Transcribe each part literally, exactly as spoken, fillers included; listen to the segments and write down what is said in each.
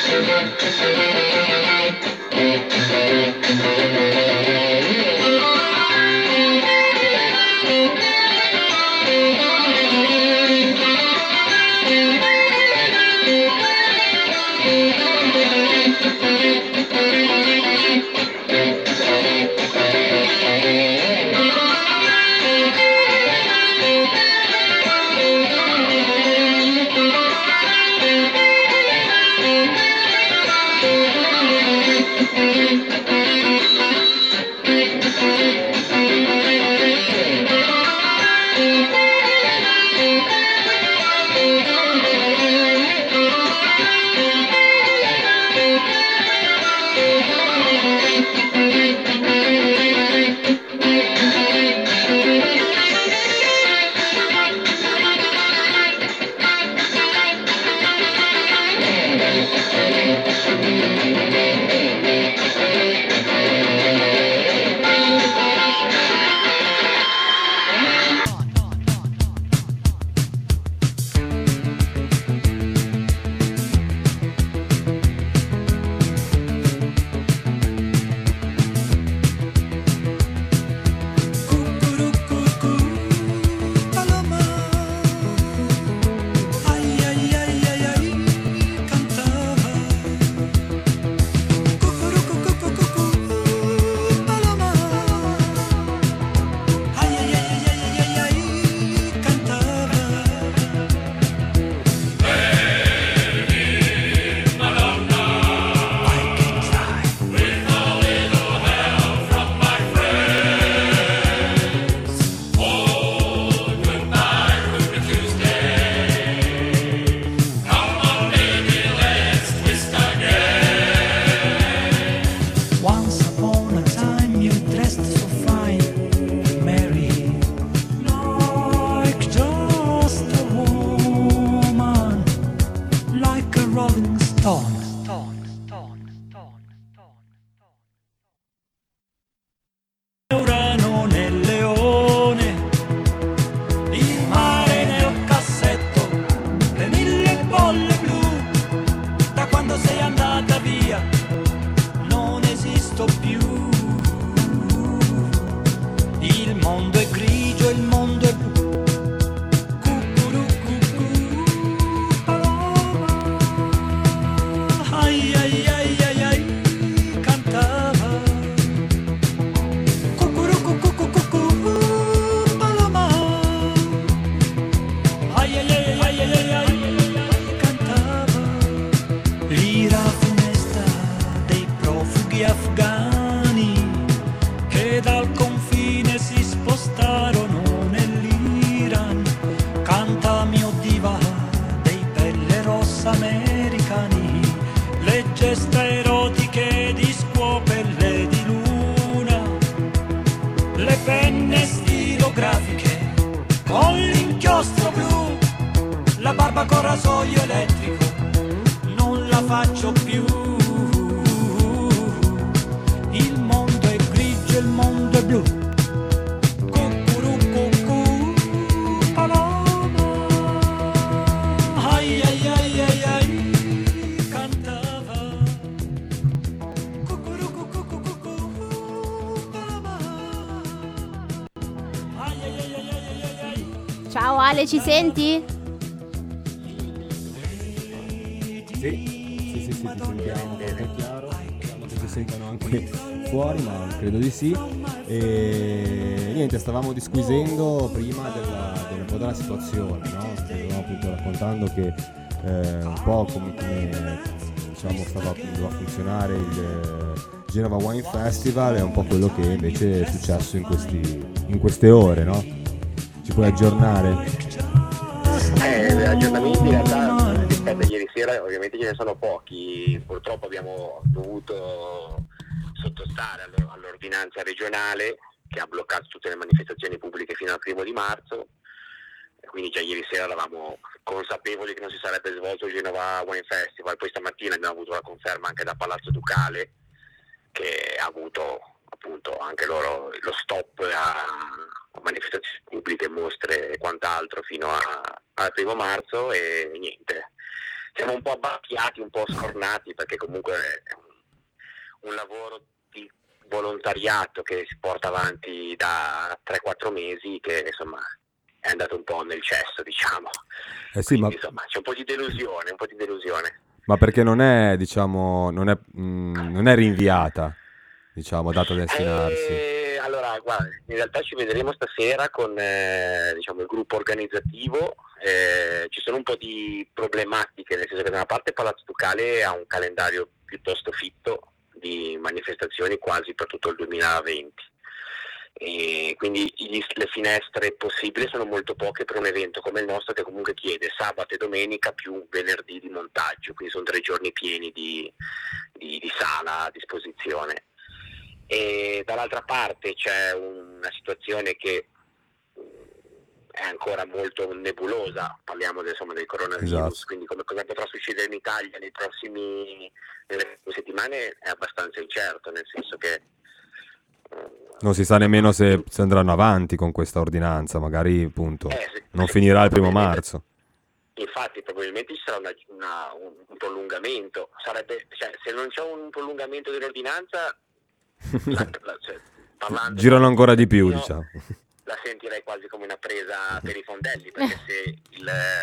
Ciao Ale, ci senti? Sì, sì, sì, sì, ti sentiamo, è chiaro. Speriamo che ci sentano anche fuori, ma credo di sì. E niente, stavamo disquisendo prima della, della, un po' della situazione, no? Stavamo appunto raccontando che eh, un po' come, come diciamo stava doveva funzionare il Genova Wine Festival e un po' quello che invece è successo in, questi, in queste ore, no? Ci puoi aggiornare? Eh, aggiornamenti in realtà rispetto a ieri sera ovviamente ce ne sono pochi, purtroppo abbiamo dovuto sottostare all'ordinanza regionale che ha bloccato tutte le manifestazioni pubbliche fino al primo di marzo, quindi già ieri sera eravamo consapevoli che non si sarebbe svolto il Genova Wine Festival. Poi stamattina abbiamo avuto la conferma anche da Palazzo Ducale che ha avuto appunto anche loro lo stop a manifestazioni pubbliche, mostre e quant'altro fino a, al primo marzo, e niente, siamo un po' abbacchiati, un po' scornati, perché comunque è un, un lavoro di volontariato che si porta avanti da tre quattro mesi, che insomma è andato un po' nel cesso, diciamo. Eh sì, Quindi, ma, insomma, c'è un po' di delusione, un po' di delusione. ma perché non è, diciamo, non è, mh, non è rinviata, diciamo, data a destinarsi. Eh, allora, guarda, in realtà ci vedremo stasera con eh, diciamo, il gruppo organizzativo. Eh, ci sono un po' di problematiche, nel senso che da una parte Palazzo Ducale ha un calendario piuttosto fitto di manifestazioni quasi per tutto il duemilaventi. E quindi gli, le finestre possibili sono molto poche per un evento come il nostro, che comunque chiede sabato e domenica più venerdì di montaggio, quindi sono tre giorni pieni di, di, di sala a disposizione. E dall'altra parte c'è una situazione che è ancora molto nebulosa, parliamo del, insomma, del coronavirus, Esatto. quindi come cosa potrà succedere in Italia nei prossimi, nelle prossime settimane è abbastanza incerto, nel senso che Non si sa nemmeno se, se andranno avanti con questa ordinanza, magari appunto Eh, sì, non sì, finirà il primo probabilmente- marzo. Infatti probabilmente ci sarà una- una- un, un prolungamento, sarebbe, cioè, se non c'è un prolungamento dell'ordinanza, la- la- cioè, parlando Girano ancora di più, io diciamo. la sentirei quasi come una presa per i fondelli, perché se il,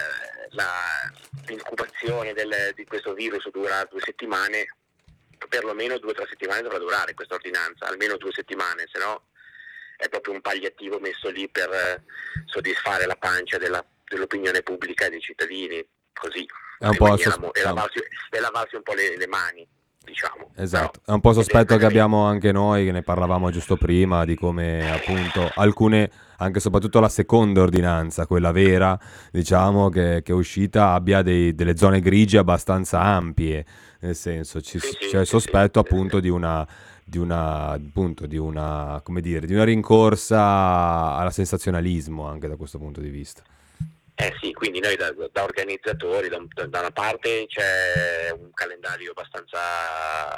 la, l'incubazione del- di questo virus dura due settimane, perlomeno due o tre settimane dovrà durare questa ordinanza, almeno due settimane, se no è proprio un palliativo messo lì per eh, soddisfare la pancia della- dell'opinione pubblica e dei cittadini, così, È un po' rimaniamo- sos- e, lavarsi, e lavarsi un po' le, le mani, diciamo. Esatto, Però, è un po' sospetto che evidentemente- abbiamo anche noi, che ne parlavamo giusto prima, di come appunto alcune, anche soprattutto la seconda ordinanza, quella vera, diciamo, che, che è uscita, abbia dei- delle zone grigie abbastanza ampie, nel senso ci- Sì, sì, c'è il sì, sospetto sì, sì, appunto sì. di una, di una, appunto, di una, come dire, di una rincorsa alla sensazionalismo anche da questo punto di vista. Eh sì, quindi noi da, da organizzatori, da, da una parte c'è un calendario abbastanza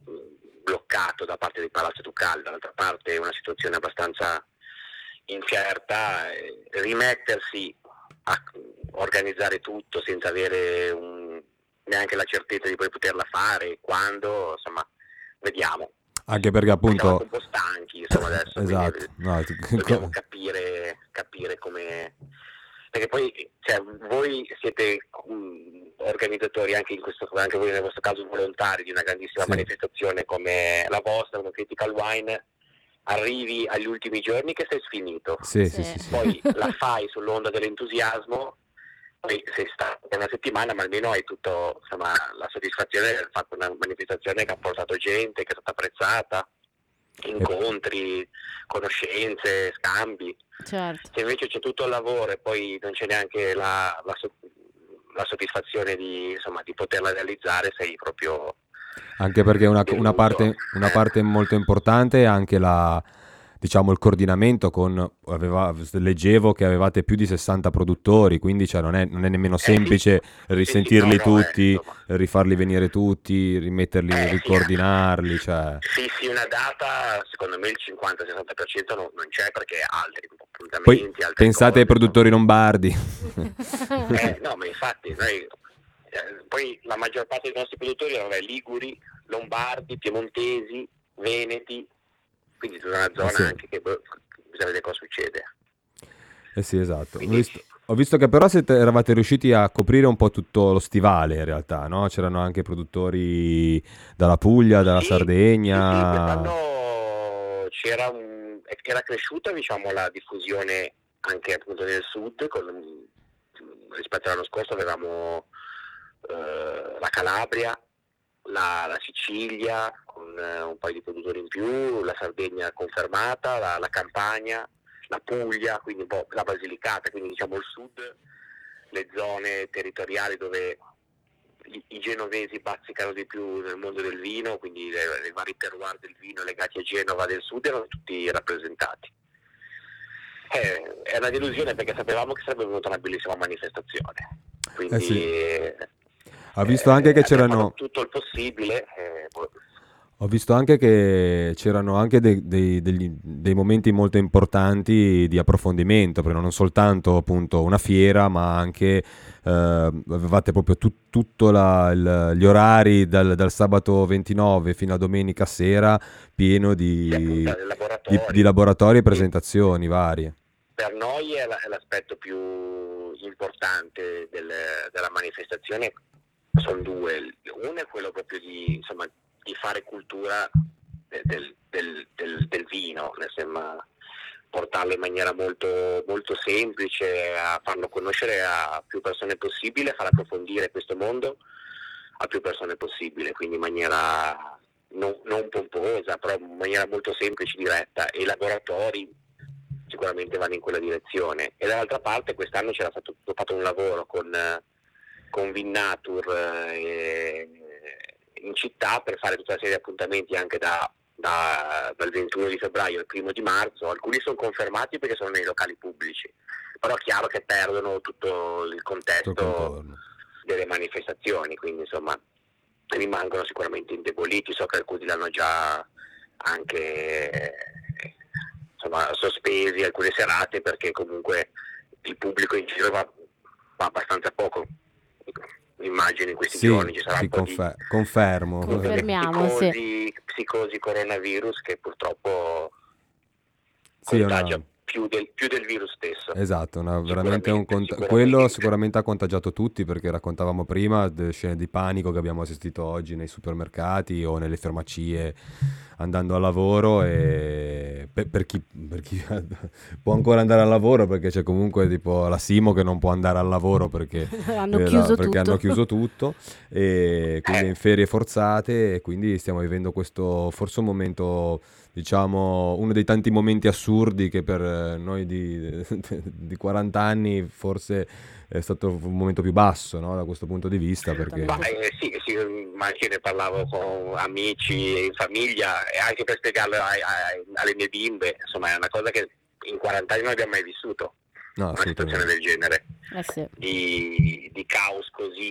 bloccato da parte di Palazzo Ducale, dall'altra parte una situazione abbastanza incerta, eh, rimettersi a organizzare tutto senza avere un- neanche la certezza di poi poterla fare, quando, insomma, vediamo. Anche perché Siamo anche appunto... un po' stanchi, insomma, adesso, Esatto, quindi no, tu- dobbiamo capire, capire come... Perché poi, cioè, voi siete um, organizzatori, anche in questo, anche voi nel vostro caso volontari, di una grandissima Sì. manifestazione come la vostra, come Critical Wine, arrivi agli ultimi giorni che sei sfinito, Sì, Sì. sì, sì, sì. poi la fai sull'onda dell'entusiasmo, poi sei stato per una settimana, ma almeno hai tutto, insomma, la soddisfazione di aver fatto una manifestazione che ha portato gente, che è stata apprezzata, incontri, conoscenze, scambi. Certo. Se invece c'è tutto il lavoro e poi non c'è neanche la, la, so- la soddisfazione di, insomma, di poterla realizzare, sei proprio... Anche perché una, deluso. una parte, una Eh. parte molto importante è anche la, diciamo, il coordinamento con, aveva, leggevo che avevate più di sessanta produttori, quindi cioè, non, è, non è nemmeno sì. semplice Sì, risentirli sì, no, no, eh, tutti, insomma. rifarli venire tutti, rimetterli, Eh, sì. ricoordinarli, cioè... Fissi una data, secondo me il cinquanta-sessanta per cento non, non c'è, perché altri appuntamenti, Poi altre pensate ai cose, produttori lombardi. Eh, no, ma infatti noi, eh, poi la maggior parte dei nostri produttori erano liguri, lombardi, piemontesi, veneti, quindi tutta una zona sì. anche che boh, bisogna vedere cosa succede. Eh sì, esatto. Ho Quindi- visto, ho visto che però siete, eravate riusciti a coprire un po' tutto lo stivale in realtà, no? C'erano anche produttori dalla Puglia, dalla Sì, Sardegna. sì, sì, quest'anno c'era un, era cresciuta, diciamo, la diffusione anche appunto nel sud, con, rispetto all'anno scorso avevamo eh, la Calabria, la, la Sicilia con eh, un paio di produttori in più, la Sardegna confermata, la, la Campania, la Puglia, quindi un po' la Basilicata, quindi diciamo il sud, le zone territoriali dove i, i genovesi bazzicano di più nel mondo del vino, quindi i vari terroir del vino legati a Genova del sud erano tutti rappresentati. Eh, è una delusione, perché sapevamo che sarebbe venuta una bellissima manifestazione, quindi Eh sì. eh, Ha visto anche che abbiamo c'erano... fatto tutto il possibile. eh, boh. Ho visto anche che c'erano anche dei, dei- degli- dei momenti molto importanti di approfondimento, perché non soltanto appunto una fiera, ma anche eh, avevate proprio tut- tutto la- il- gli orari dal, dal sabato ventinove fino a domenica sera pieno Si di, appunta dei di- di laboratori. laboratori e Sì. presentazioni varie. Per noi è, la- è l'aspetto più importante del- della manifestazione, sono due. Uno è quello proprio di, insomma, di fare cultura de- del, del- del- del vino, insomma, portarlo in maniera molto, molto semplice, a farlo conoscere a più persone possibile, far approfondire questo mondo a più persone possibile, quindi in maniera non, non pomposa, però in maniera molto semplice, diretta, e i laboratori sicuramente vanno in quella direzione. E dall'altra parte quest'anno c'era stato fatto un lavoro con, eh, con Vinnatur eh, in città per fare tutta una serie di appuntamenti anche da, da- dal ventuno di febbraio al primo di marzo. Alcuni sono confermati perché sono nei locali pubblici, però è chiaro che perdono tutto il Tutto il contesto contorno. delle manifestazioni, quindi insomma rimangono sicuramente indeboliti. So che alcuni l'hanno già anche eh, insomma, sospesi alcune serate, perché comunque il pubblico in giro va, va abbastanza poco, immagino in questi Sì, giorni ci sarà sì, un po' di confer- confermo. tutte le Confermiamo, sì. psicosi, psicosi coronavirus che purtroppo Sì, è contagia una... più del, più del virus stesso. Esatto, una- veramente un Sicuramente, cont- sicuramente. quello sicuramente ha contagiato tutti, perché raccontavamo prima delle scene di panico che abbiamo assistito oggi nei supermercati o nelle farmacie andando al lavoro, e per, per chi, per chi può ancora andare al lavoro, perché c'è comunque tipo la Simo che non può andare al lavoro perché, Hanno eh, la- chiuso perché tutto. hanno chiuso tutto, e quindi è in ferie forzate, e quindi stiamo vivendo questo forse un momento, diciamo, uno dei tanti momenti assurdi che per eh, noi di, di quaranta anni forse è stato un momento più basso, no? Da questo punto di vista, perché Ma eh, sì, sì, ma anche ne parlavo con amici e in famiglia, e anche per spiegarlo ai- ai- alle mie bimbe, insomma è una cosa che in quaranta anni non abbiamo mai vissuto, no, una situazione assolutamente. del genere, Eh sì. di, di caos così,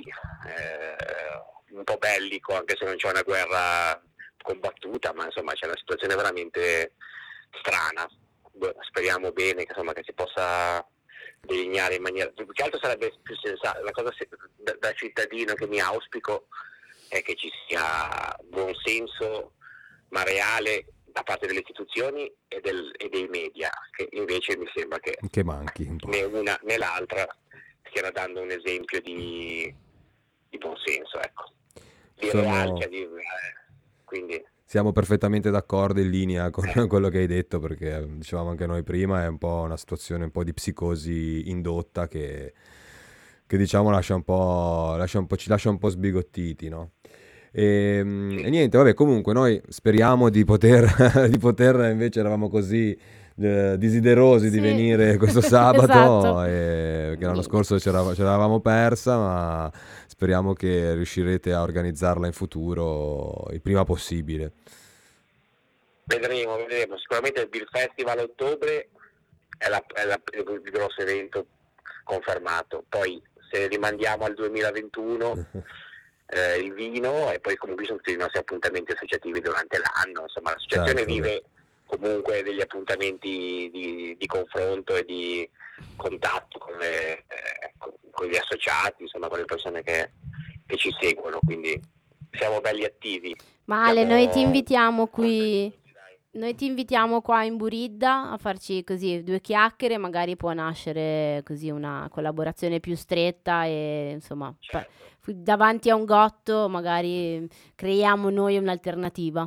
eh, un po' bellico, anche se non c'è una guerra combattuta, ma insomma c'è una situazione veramente strana. Boh, speriamo bene che, insomma, che si possa delineare in maniera, più che altro sarebbe più sensata, la cosa se- da, da cittadino che mi auspico è che ci sia buon senso ma reale da parte delle istituzioni e, del- e dei media, che invece mi sembra che Che manchi un po'. né una né l'altra stiano dando un esempio di, di buon senso, ecco, di Sono- realtà, di, eh, quindi Siamo perfettamente d'accordo, in linea con quello che hai detto, perché eh, dicevamo anche noi prima, è un po' una situazione un po' di psicosi indotta che, che diciamo lascia un po', lascia un po', ci lascia un po' sbigottiti, no? E, mm, e niente, vabbè, comunque noi speriamo di poter, di poter, invece eravamo così eh, desiderosi di Sì. venire questo sabato, Esatto. e, che l'anno scorso ce l'ava- ce l'avevamo persa, ma speriamo che riuscirete a organizzarla in futuro il prima possibile. vedremo, vedremo. Sicuramente il Beer Festival a ottobre è, la- è la- è il grosso evento confermato, poi se rimandiamo al duemilaventuno eh, il vino, e poi comunque ci sono tutti i nostri appuntamenti associativi durante l'anno, insomma l'associazione Certo, vive comunque degli appuntamenti di, di confronto e di contatto con, le, eh, con- con gli associati, insomma con le persone che, che ci seguono, quindi siamo belli attivi. Ma Ale, Siamo noi ti invitiamo qui, contenti, dai. noi ti invitiamo qua in Buridda a farci così due chiacchiere, magari può nascere così una collaborazione più stretta e insomma pa- Certo. fu- davanti a un gotto magari creiamo noi un'alternativa.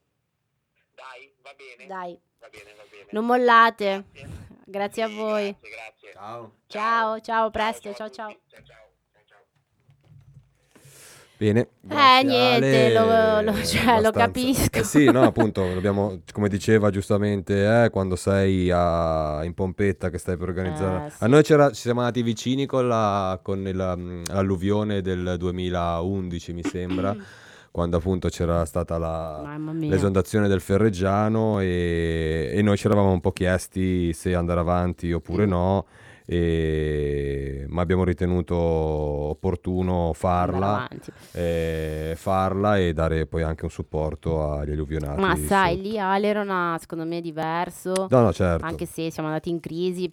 Dai, va bene. Dai, Va bene, va bene. non mollate. Grazie. Grazie a Sì, voi. Grazie, grazie. Ciao. Ciao, ciao, a presto, a ciao tutti. ciao. Ciao, ciao. Ciao, ciao. Bene, Eh, grazie niente, Ale, lo- lo- cioè, lo abbastanza. capisco. Eh sì, no, appunto, dobbiamo, come diceva giustamente, eh, quando sei a- in pompetta che stai per organizzare. Eh, A sì. noi c'era, ci siamo andati vicini con la, con il, mm, l'alluvione del duemilaundici, mi sembra, quando appunto c'era stata la, Mamma mia. l'esondazione del Ferreggiano, e, e noi ci eravamo un po' chiesti se andare avanti oppure no. e- ma abbiamo ritenuto opportuno andare farla, avanti. eh, farla e dare poi anche un supporto agli alluvionati Ma sai, sotto. lì Alerona secondo me è diverso, No, no, certo. anche se siamo andati in crisi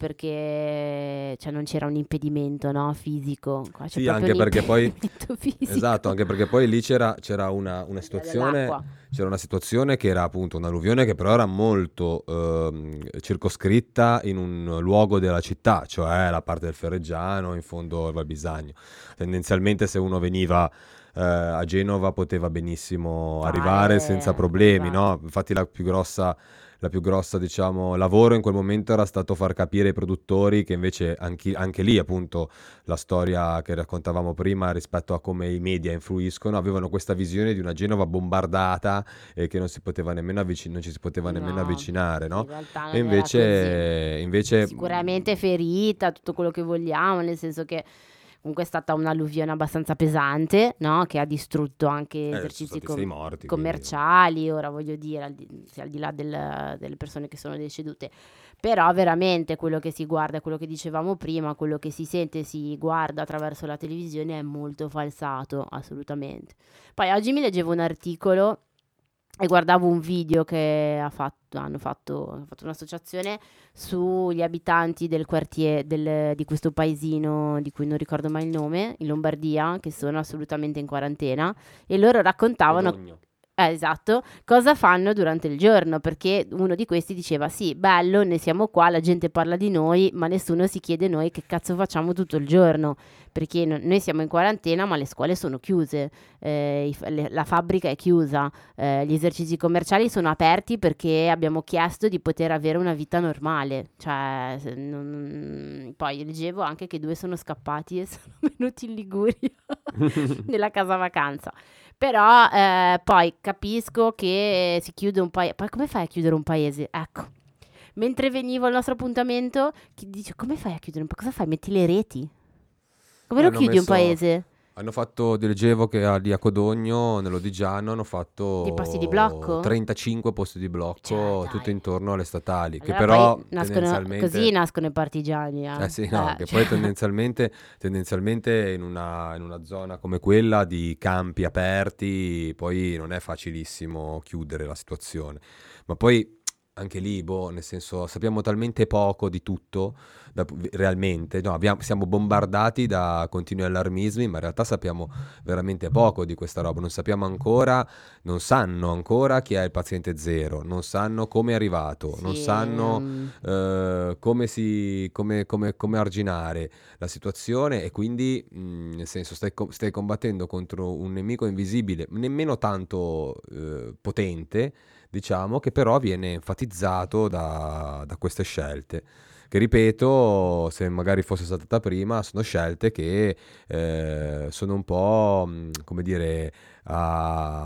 perché cioè, non c'era un impedimento, no, fisico. Qua c'è Sì, proprio anche un perché poi impedimento fisico. esatto, anche perché poi lì c'era, c'era una, una situazione, Dell'acqua. c'era una situazione che era appunto un'alluvione che però era molto ehm, circoscritta in un luogo della città, cioè la parte del Ferreggiano, in fondo al Valbisagno. Tendenzialmente se uno veniva eh, a Genova poteva benissimo arrivare senza Fare, problemi, esatto. no? Infatti la più grossa la più grossa, diciamo, lavoro in quel momento era stato far capire ai produttori che invece anche, anche lì, appunto, la storia che raccontavamo prima rispetto a come i media influiscono, avevano questa visione di una Genova bombardata e che non si poteva nemmeno avvicin- non ci si poteva nemmeno No, avvicinare, in no? realtà E non era così. invece, invece Sicuramente ferita, tutto quello che vogliamo, nel senso che comunque è stata un'alluvione abbastanza pesante, no? Che ha distrutto anche eh, sono esercizi stati com- sei morti, quindi commerciali, ora voglio dire, al di, sì, al di là del- delle persone che sono decedute. Però veramente quello che si guarda, quello che dicevamo prima, quello che si sente e si guarda attraverso la televisione è molto falsato, assolutamente. Poi oggi mi leggevo un articolo e guardavo un video che ha fatto, hanno fatto, hanno fatto un'associazione sugli abitanti del quartiere del- di questo paesino di cui non ricordo mai il nome, in Lombardia, che sono assolutamente in quarantena e loro raccontavano Codogno. eh, esatto, cosa fanno durante il giorno, perché uno di questi diceva sì, bello, ne siamo qua, la gente parla di noi, ma nessuno si chiede noi che cazzo facciamo tutto il giorno, perché no- noi siamo in quarantena, ma le scuole sono chiuse, eh, i f- le- la fabbrica è chiusa, eh, gli esercizi commerciali sono aperti perché abbiamo chiesto di poter avere una vita normale, cioè se non- poi leggevo anche che due sono scappati e sono venuti in Liguria nella casa vacanza. Però eh, poi capisco che si chiude un paese. Poi come fai a chiudere un paese? Ecco. Mentre venivo al nostro appuntamento, chi dice come fai a chiudere un paese? Cosa fai? Metti le reti? Come Eh, lo hanno chiudi un messo, paese? hanno fatto, leggevo che a- lì a Codogno, nell'Odigiano, hanno Dei posti di fatto blocco? trentacinque posti di Cioè, blocco tutto dai. intorno alle statali, che Allora poi però nascono, così tendenzialmente, nascono i partigiani, eh eh. sì, no, Eh, che cioè, poi tendenzialmente, tendenzialmente in una, in una zona come quella di campi aperti, poi non è facilissimo chiudere la situazione. Ma poi anche lì, boh, nel senso, sappiamo talmente poco di tutto, da- realmente, no, abbiamo- siamo bombardati da continui allarmismi, ma in realtà sappiamo veramente poco di questa roba, non sappiamo ancora, non sanno ancora chi è il paziente zero, non sanno come è arrivato, non sì, sanno mm, eh, come si, come, come- come arginare la situazione e quindi, mh, nel senso, stai, co- stai combattendo contro un nemico invisibile, nemmeno tanto eh, potente, diciamo, che però viene enfatizzato da, da queste scelte. Che ripeto, se magari fosse stata prima, sono scelte che eh, sono un po', mh, come dire, a,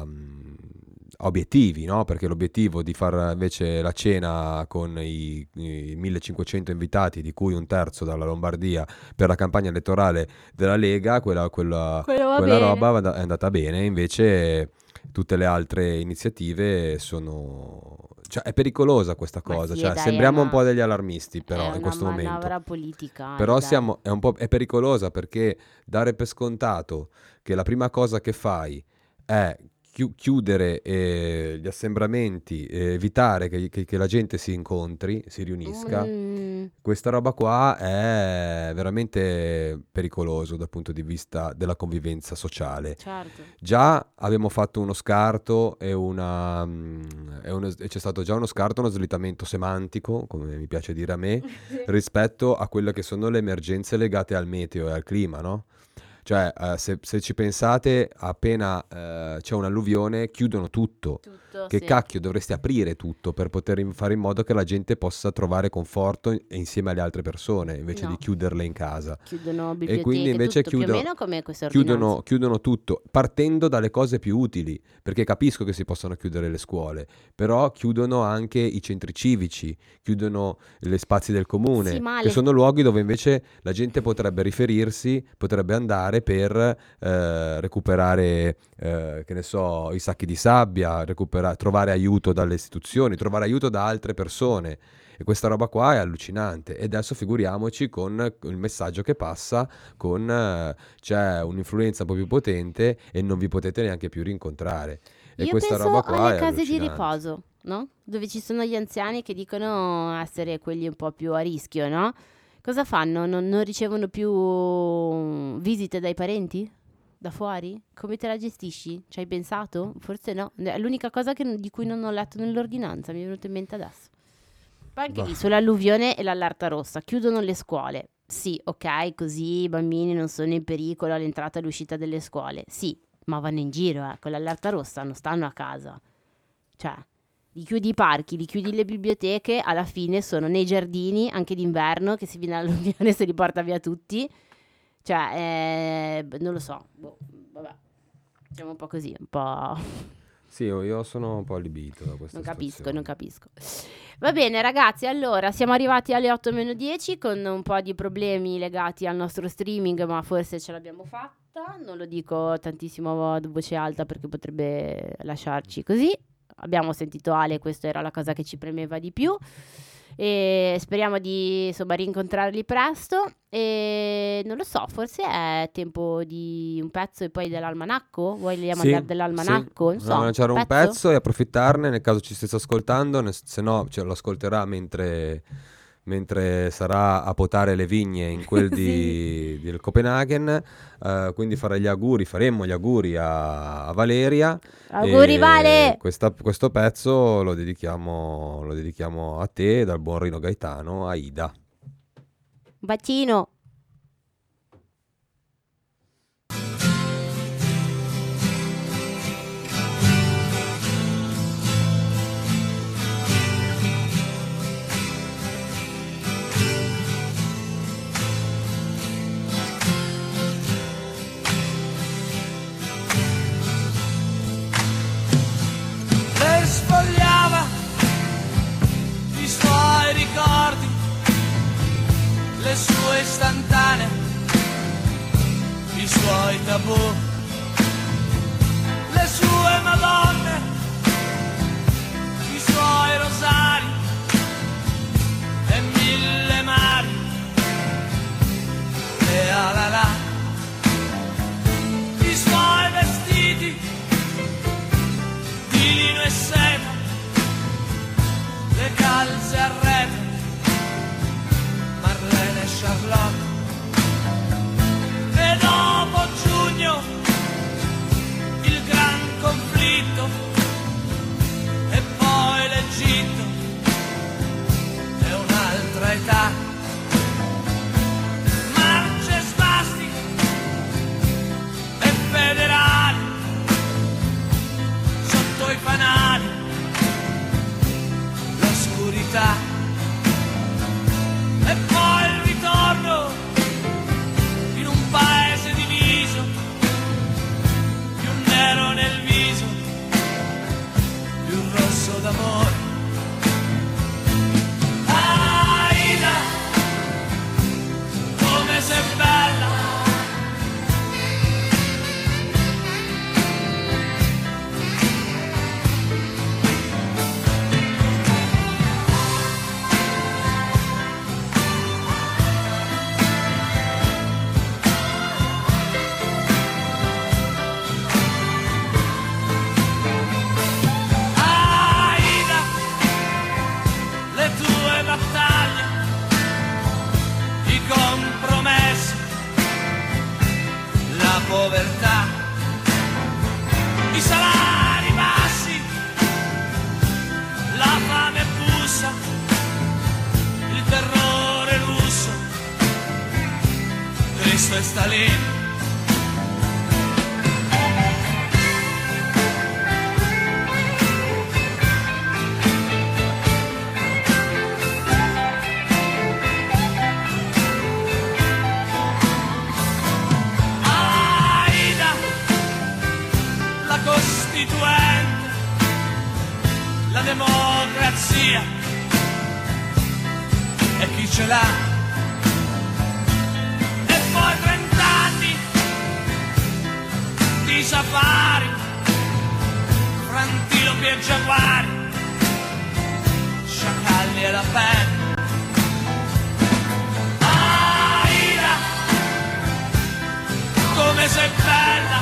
a obiettivi, no? Perché l'obiettivo di fare invece la cena con i, i millecinquecento invitati, di cui un terzo dalla Lombardia, per la campagna elettorale della Lega, quella, quella, quello va quella bene. roba è andata bene, invece tutte le altre iniziative sono... Cioè, è pericolosa questa Ma cosa, sì, cioè, dai, è sembriamo un una, po' degli allarmisti è però in una questo momento. manovra politicale, Però dai. siamo, è un po' è pericolosa perché dare per scontato che la prima cosa che fai è chiu- chiudere eh, gli assembramenti, eh, evitare che, che- che la gente si incontri, si riunisca, Mm, questa roba qua è veramente pericoloso dal punto di vista della convivenza sociale. certo. Già abbiamo fatto uno scarto e, una, mm, e uno- e c'è stato già uno scarto, uno slittamento semantico, come mi piace dire a me, rispetto a quelle che sono le emergenze legate al meteo e al clima, no? Cioè, eh, se, se ci pensate, appena eh, c'è un'alluvione, chiudono tutto. Tutto, Che sì. cacchio, dovresti aprire tutto per poter in- fare in modo che la gente possa trovare conforto in- insieme alle altre persone, invece No. di chiuderle in casa. Chiudono E biblioteche, quindi invece tutto, più o chiudono, meno come queste ordinanze. chiudono, chiudono tutto, partendo dalle cose più utili, perché capisco che si possono chiudere le scuole, però chiudono anche i centri civici, chiudono gli spazi del comune, Sì, ma che le- sono luoghi dove invece la gente potrebbe riferirsi, potrebbe andare per eh, recuperare, eh, che ne so, i sacchi di sabbia, recupera- trovare aiuto dalle istituzioni, trovare aiuto da altre persone. E questa roba qua è allucinante. E adesso figuriamoci con il messaggio che passa con eh, c'è un'influenza un po' più potente e non vi potete neanche più rincontrare. E Io questa penso roba qua alle è case di allucinante. riposo, no? Dove ci sono gli anziani che dicono essere quelli un po' più a rischio, no? Cosa fanno? Non, non ricevono più visite dai parenti? Da fuori? Come te la gestisci? Ci hai pensato? Forse no. È l'unica cosa che- di cui non ho letto nell'ordinanza, mi è venuto in mente adesso. Poi anche Bah. lì, sull'alluvione e l'allerta rossa, chiudono le scuole. Sì, ok, così i bambini non sono in pericolo all'entrata e all'uscita delle scuole. Sì, ma vanno in giro, eh. Con l'allerta rossa non stanno a casa. Cioè, li chiudi i parchi, li chiudi le biblioteche, alla fine sono nei giardini, anche d'inverno, che si viene all'alluvione e se li porta via tutti. Cioè, eh, non lo so, boh, vabbè, siamo un po' così, un po'... Sì, io io sono un po' allibito da questa Non capisco, situazione. non capisco. Va bene ragazzi, allora siamo arrivati alle otto meno dieci con un po' di problemi legati al nostro streaming, ma forse ce l'abbiamo fatta. Non lo dico tantissimo a voce alta perché potrebbe lasciarci così. Abbiamo sentito Ale, questa era la cosa che ci premeva di più. E speriamo di insomma rincontrarli presto. E non lo so, forse è tempo di un pezzo e poi dell'almanacco. Vogliamo Sì, andare dell'almanacco? sì. Non so, No, lanciare un pezzo? pezzo e approfittarne nel caso ci stesse ascoltando, ne- se no ce lo ascolterà mentre, mentre sarà a potare le vigne in quel di, del Copenaghen. Eh, quindi fare gli auguri, faremo gli auguri a, a Valeria. Auguri E Vale! questa- questo pezzo lo dedichiamo, lo dedichiamo a te, dal buon Rino Gaetano, a Ida. Bacino! Lei sfogliava i suoi ricordi, le sue istantanee, i suoi tabù, le sue madonne, i suoi rosari e mille mari, le alala, i suoi vestiti di lino e seta, le calze a rete, Marlene e Charlotte. E dopo giugno il gran conflitto e poi l'Egitto e un'altra età, marce spastiche e federali sotto i fanali, l'oscurità e poi il ritorno in un paese diviso, più nero nel viso, più rosso d'amore. Aida, come sei bella, Aida, le tue battaglie, i compromessi, la povertà, i salari bassi, la fame bussa, il terrore russo, Cristo e Stalin. Aida, la Costituente, la democrazia e chi ce l'ha. E poi trent'anni di safari, fra antilopi e giaguari, sciacalli e la penna. Aida, come sei bella.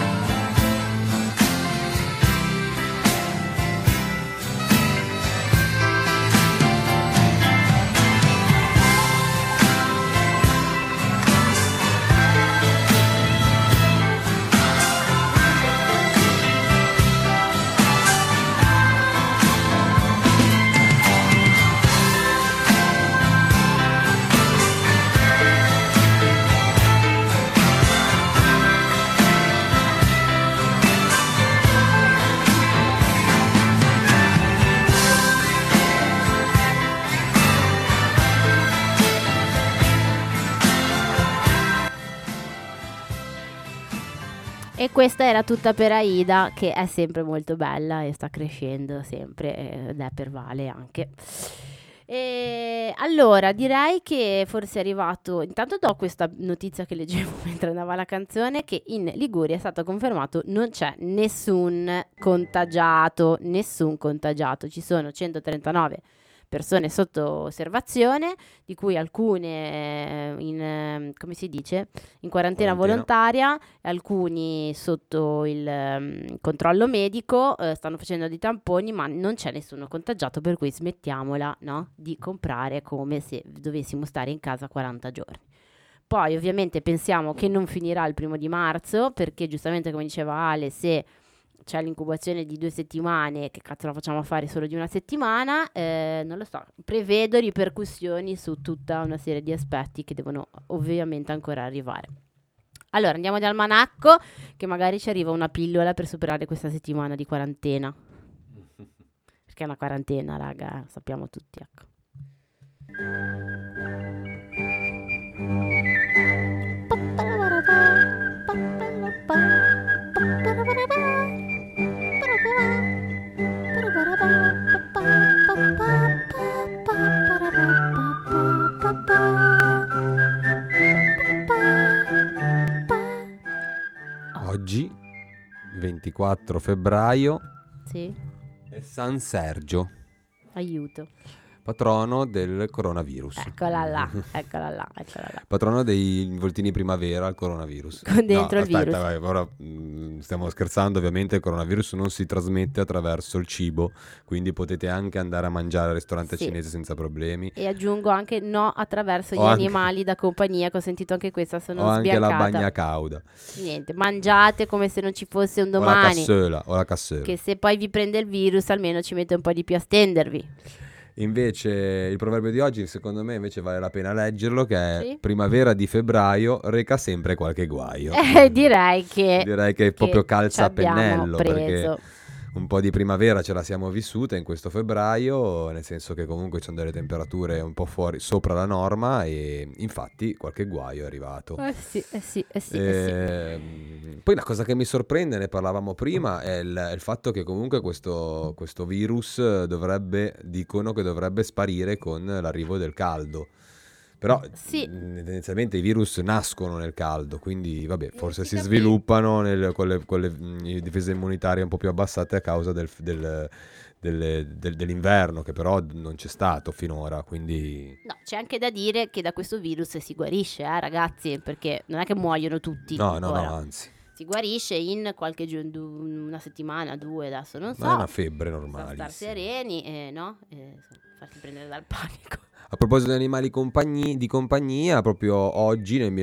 E questa era tutta per Aida, che è sempre molto bella e sta crescendo sempre, ed è per Vale anche. E allora direi che forse è arrivato, intanto do questa notizia che leggevo mentre andava la canzone, che in Liguria è stato confermato non c'è nessun contagiato, nessun contagiato, ci sono centotrentanove persone sotto osservazione, di cui alcune in, eh, come si dice, in quarantena, Quarantena. volontaria, alcuni sotto il um, controllo medico, eh, stanno facendo dei tamponi, ma non c'è nessuno contagiato, per cui smettiamola, no, di comprare come se dovessimo stare in casa quaranta giorni. Poi ovviamente pensiamo che non finirà il primo di marzo, perché giustamente come diceva Ale, se c'è l'incubazione di due settimane, che cazzo la facciamo fare solo di una settimana? Eh, non lo so, prevedo ripercussioni su tutta una serie di aspetti che devono ovviamente ancora arrivare. Allora, andiamo dal Manacco, che magari ci arriva una pillola per superare questa settimana di quarantena. Perché è una quarantena, raga, sappiamo tutti, ecco. Oggi, ventiquattro febbraio, Sì, è San Sergio, aiuto. patrono del coronavirus. Eccola là, eccola là, eccola là. Patrono dei involtini primavera al coronavirus. Con dentro no, il aspetta, virus. vai, ora mh, stiamo scherzando, ovviamente il coronavirus non si trasmette attraverso il cibo, quindi potete anche andare a mangiare al ristorante Sì. cinese senza problemi. E aggiungo anche no attraverso gli O anche- animali da compagnia, che ho sentito anche questa, sono o anche la sbiancata. bagna cauda, Niente, mangiate come se non ci fosse un o la domani, cassola, o la cassola. che se poi vi prende il virus almeno ci mette un po' di più a stendervi. Invece il proverbio di oggi, secondo me, invece vale la pena leggerlo, che è Sì. primavera di febbraio reca sempre qualche guaio. Eh, direi che Direi che proprio calza a ci abbiamo pennello, perché preso. un po' di primavera ce la siamo vissuta in questo febbraio, nel senso che comunque ci sono delle temperature un po' fuori, sopra la norma, e infatti qualche guaio è arrivato. Eh sì, eh sì, eh sì, eh sì. Ehm, Poi la cosa che mi sorprende, ne parlavamo prima, è il, è il fatto che comunque questo, questo virus dovrebbe, dicono che dovrebbe sparire con l'arrivo del caldo. Però Sì. mh, tendenzialmente i virus nascono nel caldo, quindi vabbè, forse si si capi- sviluppano nel- con, le, con le, mh, difese immunitarie un po' più abbassate a causa del, del- delle- del- dell'inverno, che però non c'è stato finora, quindi... No, c'è anche da dire che da questo virus si guarisce, eh, ragazzi, perché non è che muoiono tutti. No, no, ora. no, anzi, Si guarisce in qualche giorno, una settimana, due, adesso non so. non è una febbre Bisogna star normale. sereni, eh, no? Eh, insomma, farsi prendere dal panico. A proposito di animali compagni- di compagnia, proprio oggi nel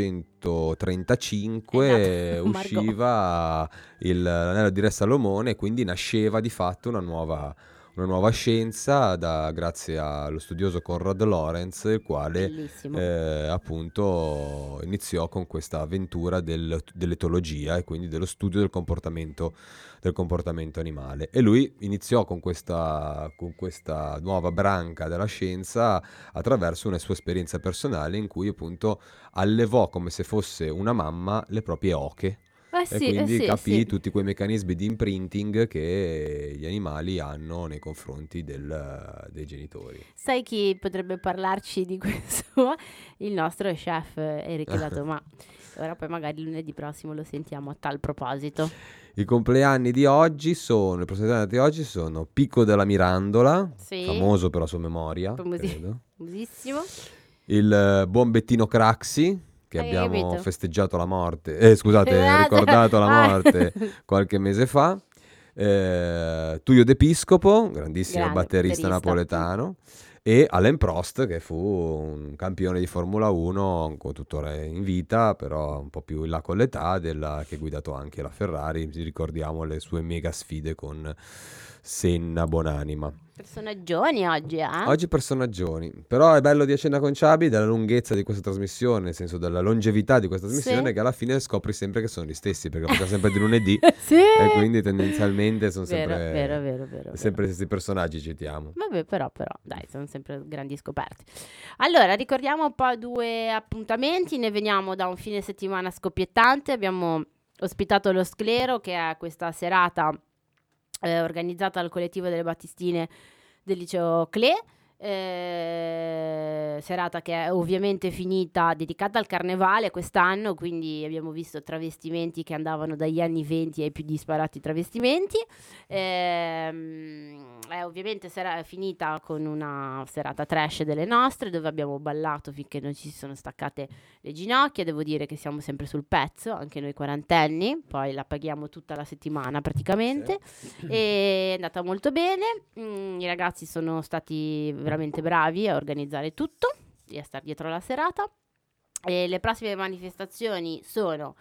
millenovecentotrentacinque Esatto, Margot. usciva il- l'anello di Re Salomone, quindi nasceva di fatto una nuova, una nuova scienza da- grazie allo studioso Konrad Lorenz, il quale Bellissimo. eh, appunto iniziò con questa avventura del- dell'etologia e quindi dello studio del comportamento, del comportamento animale. E lui iniziò con questa, con questa nuova branca della scienza attraverso una sua esperienza personale in cui appunto allevò come se fosse una mamma le proprie oche. Eh E sì, eh quindi sì, capì sì. tutti quei meccanismi di imprinting che gli animali hanno nei confronti del- dei genitori. Sai chi potrebbe parlarci di questo? Il nostro chef Eric Latoma. Ora poi magari lunedì prossimo lo sentiamo a tal proposito. I compleanni di oggi sono, i compleanni di oggi sono Pico della Mirandola, Sì. famoso per la sua memoria, Famosi- credo. famosissimo. Il eh, buon Bettino Craxi, che Hai abbiamo capito? festeggiato la morte, eh, scusate, Ah, ricordato la ah. morte qualche mese fa. Eh, Tullio D'Episcopo, grandissimo Grande batterista batterista. napoletano, e Alain Prost, che fu un campione di Formula uno, ancora tuttora in vita, però un po' più in là con l'età, della, che ha guidato anche la Ferrari. Ci ricordiamo le sue mega sfide con Senna, buonanima. Personaggioni oggi, eh? Oggi personaggioni, però è bello di A Cena con Ciabi della lunghezza di questa trasmissione, nel senso della longevità di questa trasmissione, Sì. che alla fine scopri sempre che sono gli stessi, perché facciamo sempre di lunedì Sì. e quindi tendenzialmente sono Vero, sempre, vero, vero, vero, sempre vero. gli stessi personaggi, citiamo. Vabbè, però, però, dai, sono sempre grandi scoperte. Allora, ricordiamo un po' due appuntamenti, ne veniamo da un fine settimana scoppiettante, abbiamo ospitato lo Sclero, che è questa serata eh, organizzata dal collettivo delle Battistine del liceo Cle, eh, serata che è ovviamente finita, dedicata al carnevale quest'anno, quindi abbiamo visto travestimenti che andavano dagli anni venti ai più disparati travestimenti. Ehm, è ovviamente sera- finita con una serata trash delle nostre, dove abbiamo ballato finché non ci si sono staccate le ginocchia. Devo dire che siamo sempre sul pezzo, anche noi quarantenni, poi la paghiamo tutta la settimana praticamente. E è andata molto bene. Mm, i ragazzi sono stati veramente bravi a organizzare tutto e a stare dietro la serata. E le prossime manifestazioni sono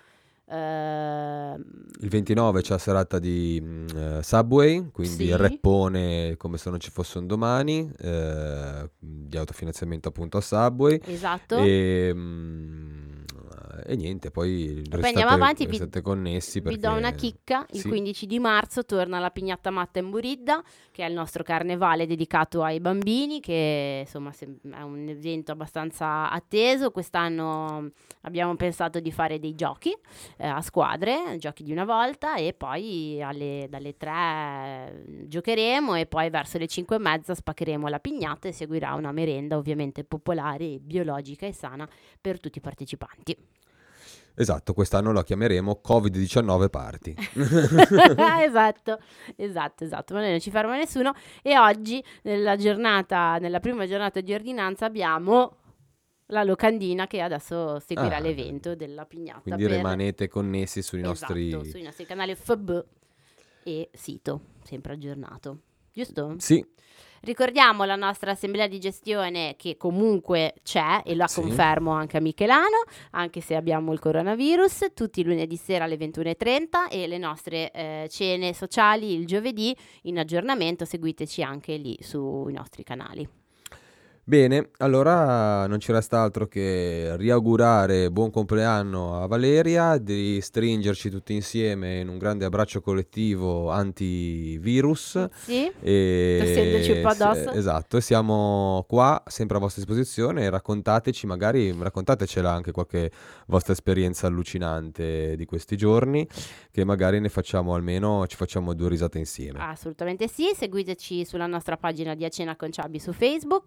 ehm, Il ventinove c'è la serata di mh, eh, Subway, quindi Sì. il reppone come se non ci fosse un domani, eh, di autofinanziamento appunto a Subway. esatto. E, mh, e niente, poi poi restate, andiamo avanti, vi- restate connessi Vi perché do una chicca, il sì. quindici di marzo torna la Pignata Matta in Buridda, che è il nostro carnevale dedicato ai bambini, che insomma sem- è un evento abbastanza atteso. Quest'anno abbiamo pensato di fare dei giochi eh, a squadre, giochi di una volta, e poi alle- dalle tre eh, giocheremo, e poi verso le cinque e mezza spaccheremo la pignata e seguirà una merenda ovviamente popolare, biologica e sana per tutti i partecipanti. Esatto, quest'anno la chiameremo covid diciannove Party. esatto, esatto, esatto, ma noi non ci ferma nessuno. E oggi, nella giornata, nella prima giornata di ordinanza, abbiamo la locandina che adesso seguirà Ah, l'evento della pignata. Quindi per- rimanete connessi sui esatto, nostri... sui nostri canali F B e sito, sempre aggiornato, giusto? Sì, Ricordiamo la nostra assemblea di gestione, che comunque c'è, e la Sì. confermo anche a Michelano, anche se abbiamo il coronavirus, tutti i lunedì sera alle ventuno e trenta, e le nostre eh, cene sociali il giovedì in aggiornamento. Seguiteci anche lì sui nostri canali. bene, allora non ci resta altro che riaugurare buon compleanno a Valeria, di stringerci tutti insieme in un grande abbraccio collettivo antivirus. Sì? E Tossendoci un po' addosso. se- esatto, e siamo qua sempre a vostra disposizione. Raccontateci, magari raccontatecela anche qualche vostra esperienza allucinante di questi giorni, che magari ne facciamo almeno, ci facciamo due risate insieme. Assolutamente sì, seguiteci sulla nostra pagina di A Cena con Ciabi su Facebook,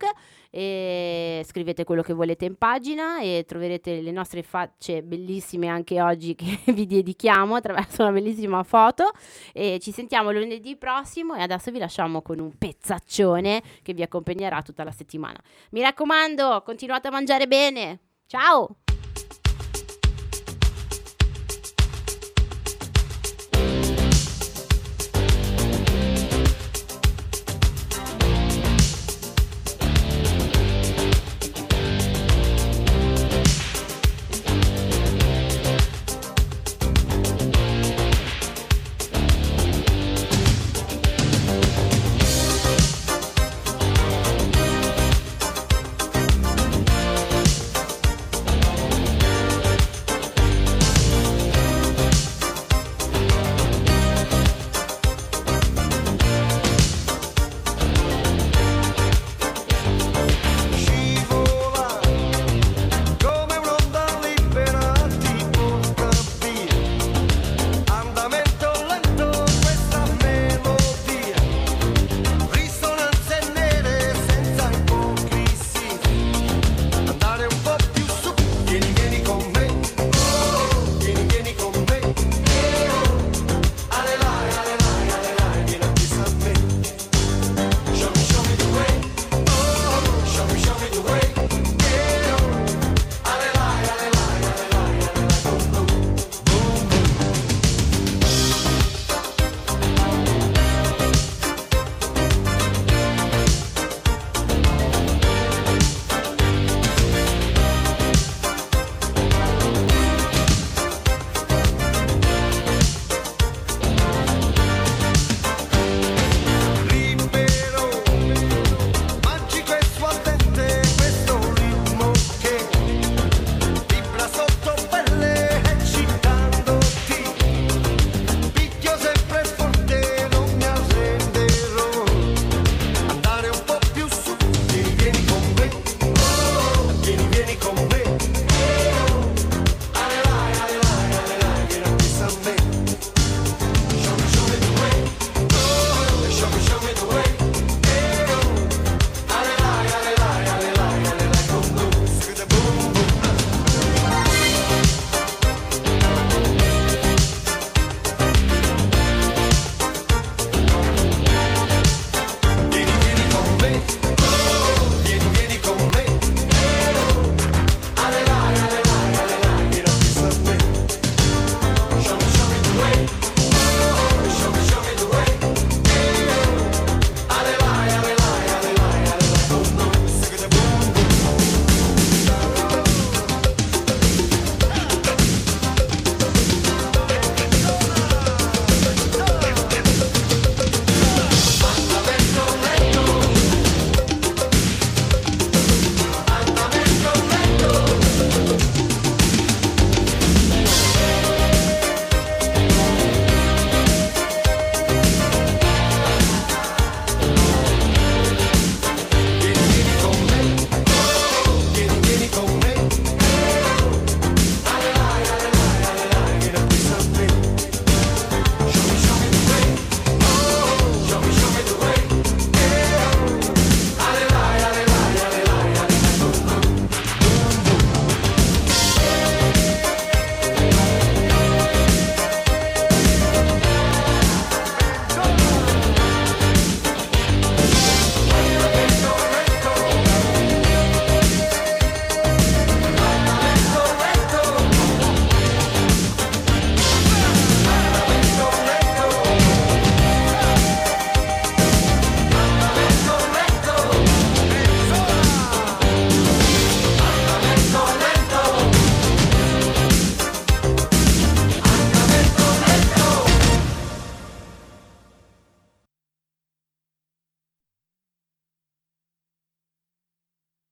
e scrivete quello che volete in pagina e troverete le nostre facce bellissime anche oggi, che vi dedichiamo attraverso una bellissima foto. E ci sentiamo lunedì prossimo, e adesso vi lasciamo con un pezzaccione che vi accompagnerà tutta la settimana. Mi raccomando, continuate a mangiare bene. Ciao!